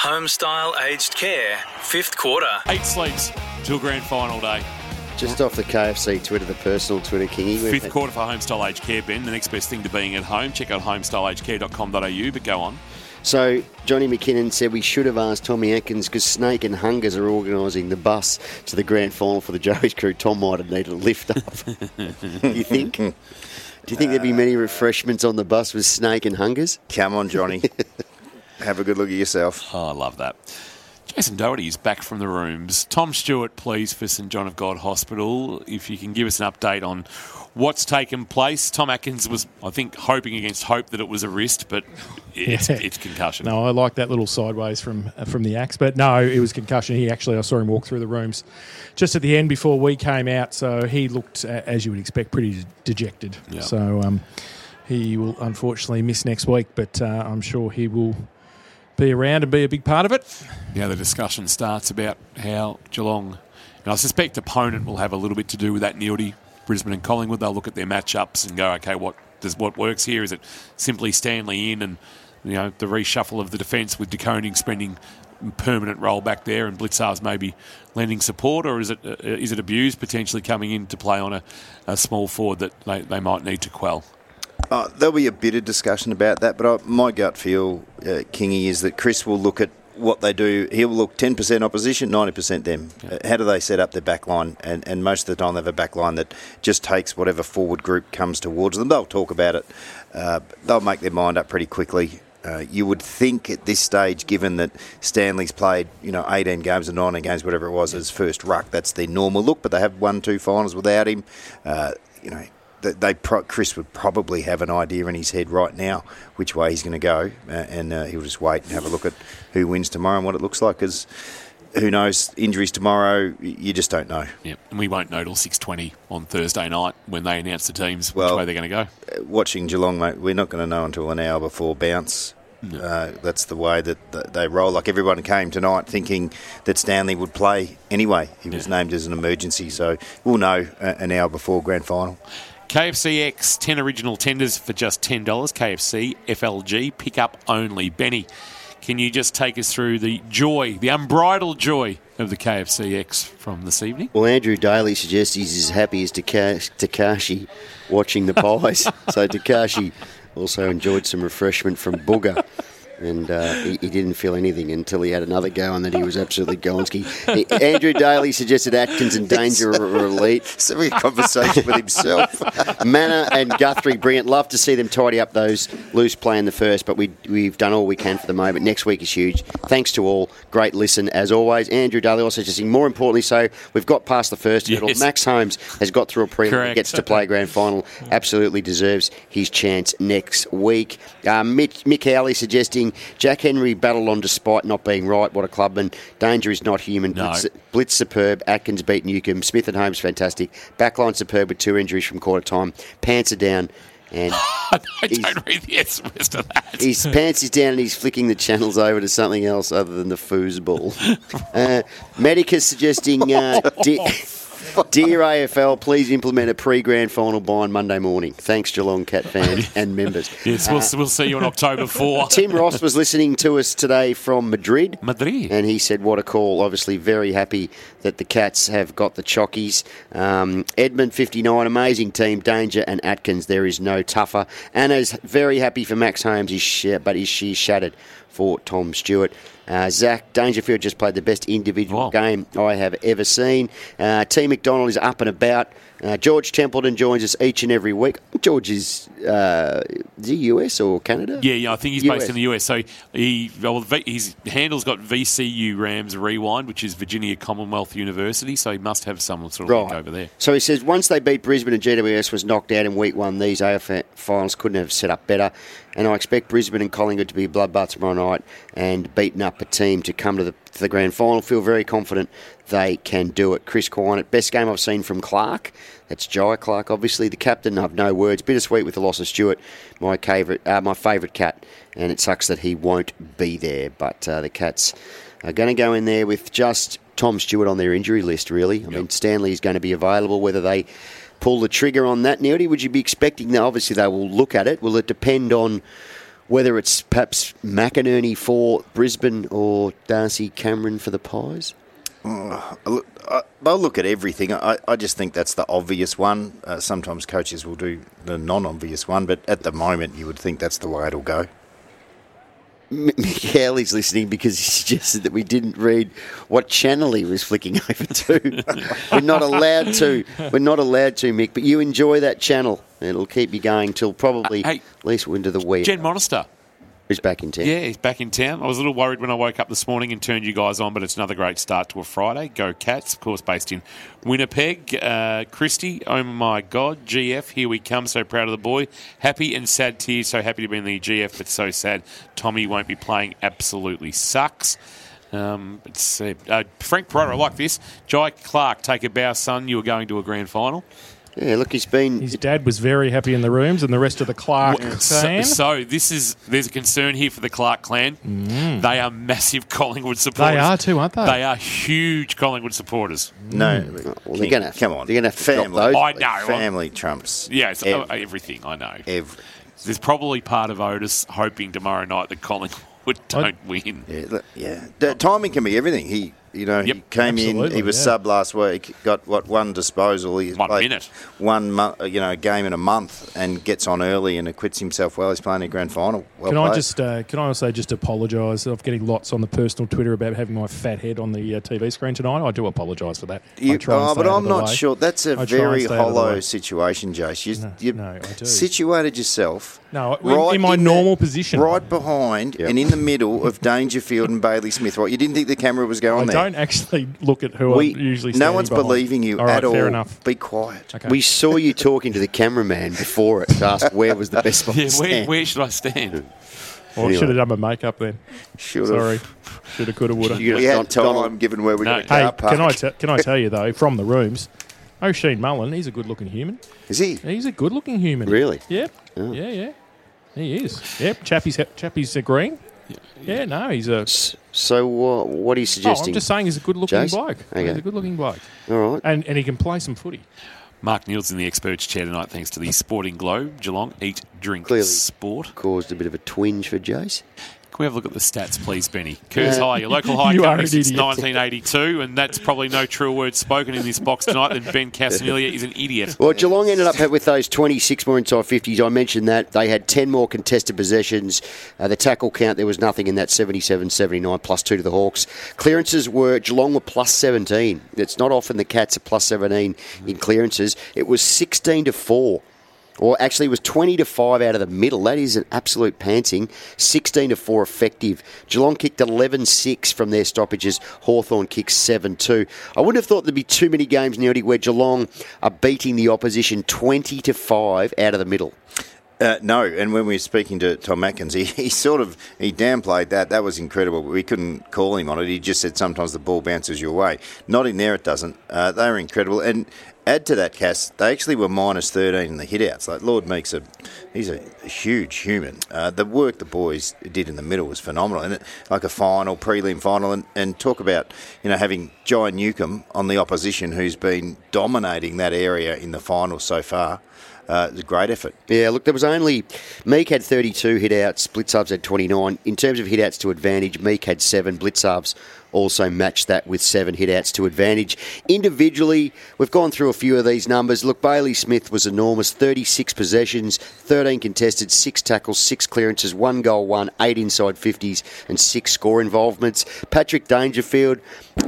Homestyle Aged Care, 5th quarter. 8 sleeps till grand final day. Just off the KFC Twitter, the personal Twitter, Kingy. 5th quarter for Homestyle Aged Care, Ben. The next best thing to being at home. Check out homestyleagedcare.com.au, but go on. So, Johnny McKinnon said we should have asked Tommy Atkins because Snake and Hungers are organising the bus to the grand final for the Joey's crew. Tom might have needed a lift up. Do you think? Do you think there'd be many refreshments on the bus with Snake and Hungers? Come on, Johnny. Have a good look at yourself. Oh, I love that. Jason Doherty is back from the rooms. Tom Stewart, please, for St John of God Hospital. If you can give us an update on what's taken place. Tom Atkins was, I think, hoping against hope that it was a wrist, but it's concussion. No, I like that little sideways from the axe, but no, it was concussion. I saw him walk through the rooms just at the end before we came out, so he looked, as you would expect, pretty dejected. Yep. So he will unfortunately miss next week, but I'm sure he will be around and be a big part of it. Yeah, the discussion starts about how Geelong, and I suspect opponent will have a little bit to do with that, Neildy. Brisbane and Collingwood, they'll look at their matchups and go, okay, what works here? Is it simply Stanley in and the reshuffle of the defence with De Koning spending permanent role back there and Blitzar's maybe lending support, or is it abused potentially coming in to play on a small forward that they might need to quell? There'll be a bit of discussion about that, but my gut feel, Kingy, is that Chris will look at what they do. He'll look 10% opposition, 90% them. Yeah. How do they set up their back line? And most of the time they have a back line that just takes whatever forward group comes towards them. They'll talk about it. They'll make their mind up pretty quickly. You would think at this stage, given that Stanley's played 18 games or 19 games, whatever it was, as first ruck, that's their normal look, but they have won 2 finals without him. Chris would probably have an idea in his head right now which way he's going to go, and he'll just wait and have a look at who wins tomorrow and what it looks like, because who knows, injuries tomorrow, you just don't know. Yeah, and we won't know till 6:20 on Thursday night when they announce the teams, which way they're going to go. Watching Geelong, mate, we're not going to know until an hour before bounce. No. That's the way that they roll. Like, everyone came tonight thinking that Stanley would play anyway. He was named as an emergency, so we'll know an hour before grand final. KFC X, 10 original tenders for just $10. KFC, FLG, pick up only. Benny, can you just take us through the joy, the unbridled joy of the KFC X from this evening? Well, Andrew Daly suggests he's as happy as Takashi watching the pies. So Takashi also enjoyed some refreshment from Booger. And he didn't feel anything until he had another go, and then he was absolutely Gonski. Andrew Daly suggested Atkins and Danger are elite. So we had a conversation with himself. Manor and Guthrie, brilliant. Love to see them tidy up those loose play in the first, but we've done all we can for the moment. Next week is huge. Thanks to all. Great listen, as always. Andrew Daly also suggesting, more importantly, so we've got past the first hurdle. Yes. Max Holmes has got through a prelim and gets to play grand final. Absolutely deserves his chance next week. Mick Howley suggesting Jack Henry battled on despite not being right. What a clubman. Danger is not human. No. Blitz superb. Atkins beat Newcombe. Smith and Holmes fantastic. Backline superb with 2 injuries from quarter time. Pants are down. And I don't read the rest of that. His pants is down and he's flicking the channels over to something else other than the foosball. Medicus suggesting... Dear AFL, please implement a pre-grand final buy on Monday morning. Thanks, Geelong Cat fans and members. Yes, we'll see you on October 4. Tim Ross was listening to us today from Madrid. And he said, what a call. Obviously very happy that the Cats have got the chockies. Edmund, 59, amazing team. Danger and Atkins, there is no tougher. Anna's very happy for Max Holmes, but she's shattered for Tom Stewart. Zach Dangerfield just played the best individual game I have ever seen. T. McDonald is up and about. George Templeton joins us each and every week. George is he US or Canada? Yeah, I think he's based in the US. So his handle's got VCU Rams Rewind, which is Virginia Commonwealth University. So he must have some sort of link over there. So he says once they beat Brisbane and GWS was knocked out in week 1, these AFL finals couldn't have set up better. And I expect Brisbane and Collingwood to be bloodbaths tomorrow night and beaten up a team to come to the grand final. Feel very confident they can do it. Chris Quinett, best game I've seen from Clark. That's Jai Clark, obviously. The captain, I have no words. Bittersweet with the loss of Stewart, my favourite Cat. And it sucks that he won't be there. But the Cats are going to go in there with just Tom Stewart on their injury list, really. I mean, Stanley is going to be available. Whether they pull the trigger on that, Neildy, would you be expecting that? Obviously, they will look at it. Will it depend on whether it's perhaps McInerney for Brisbane or Darcy Cameron for the Pies? They'll look at everything. I just think that's the obvious one. Sometimes coaches will do the non-obvious one, but at the moment you would think that's the way it'll go. Miguel is listening because he suggested that we didn't read what channel he was flicking over to. We're not allowed to. We're not allowed to, Mick, but you enjoy that channel. It'll keep you going till probably at least into the wee. Jen Monister. He's back in town. Yeah, he's back in town. I was a little worried when I woke up this morning and turned you guys on, but it's another great start to a Friday. Go Cats, of course, based in Winnipeg. Christy, oh my God, GF, here we come. So proud of the boy. Happy and sad tears. So happy to be in the GF, but so sad Tommy won't be playing. Absolutely sucks. Frank Pereira, I like this. Jai Clark, take a bow, son. You were going to a grand final. Yeah, look, his dad was very happy in the rooms, and the rest of the Clark clan. So there's a concern here for the Clark clan. They are massive Collingwood supporters. They are too, aren't they? They are huge Collingwood supporters. No, well, they're going to come on. They're going to family. Those. I know. Family trumps. Yeah, everything. I know. Everything. There's probably part of Otis hoping tomorrow night that Collingwood don't win. Yeah. The timing can be everything. He came in. He was sub last week. Got one disposal. He's 1 minute. 1 month, game in a month, and gets on early and acquits himself well. He's playing a grand final. Can I also just apologise? I'm getting lots on the personal Twitter about having my fat head on the TV screen tonight. I do apologise for that. But I'm not sure. That's a very hollow situation, Jace. No, I do. Situated yourself. No, in my normal position. Right behind and in the middle of Dangerfield and Bailey Smith. Right, you didn't think the camera was going there. I don't actually look at who I usually No one's behind. believing you all right, at all. Fair enough. Be quiet. Okay. We saw you talking to the cameraman before it to ask where was the best spot to stand. Where should I stand? Well, I should have done my makeup then. Sorry. Should have, could have, would have. We had time given where we got a car park. Can I tell you, though, from the rooms, O'Sheen Mullen, he's a good-looking human. Is he? He's a good-looking human. Really? Yep. Oh. Yeah. He is. Yep. Chappie's agreeing. Yeah, no, he's a... So what are you suggesting? I'm just saying he's a good-looking Jace? bloke. Okay. He's a good-looking bloke. All right. And he can play some footy. Mark Neal's in the experts chair tonight thanks to the Sporting Globe. Geelong, eat, drink, Clearly sport. Caused a bit of a twinge for Jace. Can we have a look at the stats, please, Benny? Kerrs High, your local high company since 1982, and that's probably no truer words spoken in this box tonight than Ben Casanilia is an idiot. Well, Geelong ended up with those 26 more inside 50s. I mentioned that. They had 10 more contested possessions. The tackle count, there was nothing in that 77-79, plus 2 to the Hawks. Clearances Geelong were plus 17. It's not often the Cats are plus 17 in clearances. It was 16-4. Or actually, it was 20-5 out of the middle. That is an absolute pantsing. 16-4 effective. Geelong kicked 11-6 from their stoppages. Hawthorn kicked 7-2. I wouldn't have thought there'd be too many games, Neody, where Geelong are beating the opposition 20-5 out of the middle. No, and when we were speaking to Tom Atkins, he downplayed that. That was incredible, but we couldn't call him on it. He just said sometimes the ball bounces your way. Not in there, it doesn't. They were incredible. And add to that, Cass, they actually were minus 13 in the hit-outs. Like Lord Meeks, he's a huge human. The work the boys did in the middle was phenomenal. And like a prelim final, and talk about having Jai Newcomb on the opposition who's been dominating that area in the finals so far. It was a great effort. Yeah, look, there was only... Meek had 32 hit-outs, Blitzarves had 29. In terms of hit-outs to advantage, Meek had 7, Blitzarves also matched that with 7 hit-outs to advantage. Individually, we've gone through a few of these numbers. Look, Bailey Smith was enormous, 36 possessions, 13 contested, 6 tackles, 6 clearances, 1 goal, 1, 8 inside 50s and 6 score involvements. Patrick Dangerfield,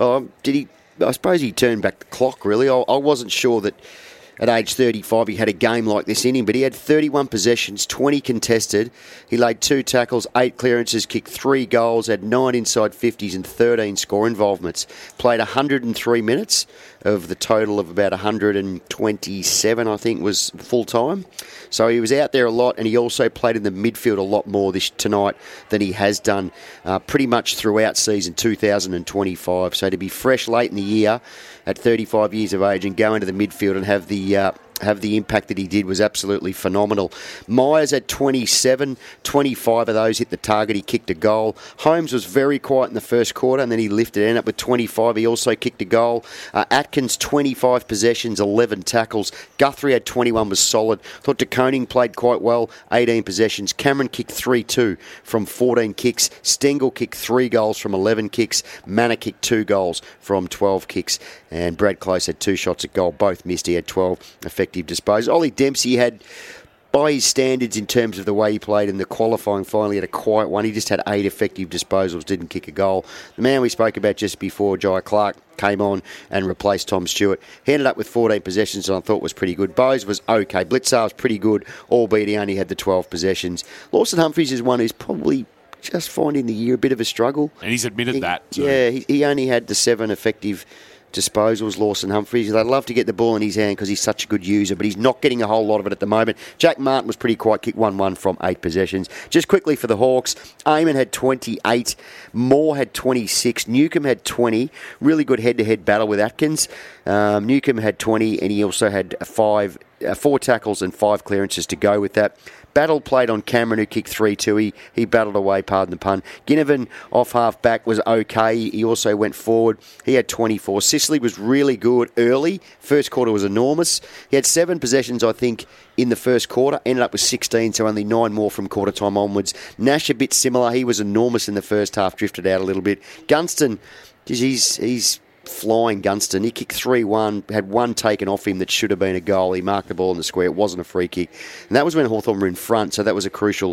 I suppose he turned back the clock, really. I wasn't sure that... At age 35, he had a game like this in him, but he had 31 possessions, 20 contested. He laid 2 tackles, 8 clearances, kicked 3 goals, had 9 inside 50s and 13 score involvements. Played 103 minutes of the total of about 127, I think, was full-time. So he was out there a lot, and he also played in the midfield a lot more tonight than he has done pretty much throughout season 2025. So to be fresh late in the year at 35 years of age and go into the midfield and have the have the impact that he did was absolutely phenomenal. Myers had 27, 25 of those hit the target. He kicked a goal. Holmes was very quiet in the first quarter, and then he lifted, ended up with 25. He also kicked a goal. Atkins, 25 possessions, 11 tackles. Guthrie had 21, was solid. Thought De Koning played quite well, 18 possessions. Cameron kicked 3-2 from 14 kicks. Stengel kicked 3 goals from 11 kicks. Manor kicked 2 goals from 12 kicks. And Brad Close had 2 shots at goal. Both missed. He had 12 effective disposals. Ollie Dempsey had, by his standards in terms of the way he played in the qualifying, finally had a quiet one. He just had 8 effective disposals, didn't kick a goal. The man we spoke about just before, Jai Clark, came on and replaced Tom Stewart. He ended up with 14 possessions, and I thought was pretty good. Bowes was okay. Blitzar was pretty good, albeit he only had the 12 possessions. Lawson Humphries is one who's probably just finding the year a bit of a struggle. And he's admitted that. So. Yeah, he only had the 7 effective disposals, Lawson Humphries. They'd love to get the ball in his hand because he's such a good user, but he's not getting a whole lot of it at the moment. Jack Martin was pretty quiet, kicked 1-1 from 8 possessions. Just quickly for the Hawks, Eamon had 28, Moore had 26, Newcomb had 20. Really good head-to-head battle with Atkins. Newcomb had 20, and he also had 4 tackles and 5 clearances to go with that. Battle played on Cameron, who kicked 3-2. He battled away, pardon the pun. Ginnivan off half-back was okay. He also went forward. He had 24. Sicily was really good early. First quarter was enormous. He had 7 possessions, I think, in the first quarter. Ended up with 16, so only 9 more from quarter time onwards. Nash a bit similar. He was enormous in the first half, drifted out a little bit. Gunston, he's flying Gunston. He kicked 3-1, had 1 taken off him that should have been a goal. He marked the ball in the square. It wasn't a free kick. And that was when Hawthorn were in front, so that was a crucial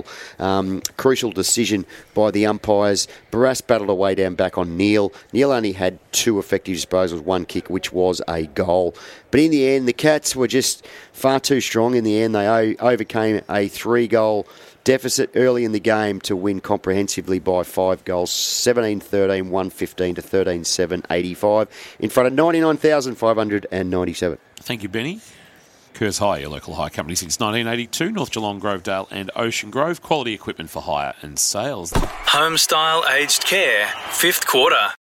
decision by the umpires. Barras battled away down back on Neil. Neil only had 2 effective disposals, 1 kick, which was a goal. But in the end, the Cats were just far too strong in the end. They overcame a 3-goal deficit early in the game to win comprehensively by 5 goals, 17-13, 115 to 13-7, 85, in front of 99,597. Thank you, Benny. Kerrs Hire, your local hire company since 1982, North Geelong, Grovedale and Ocean Grove. Quality equipment for hire and sales. Home style aged care, 5th quarter.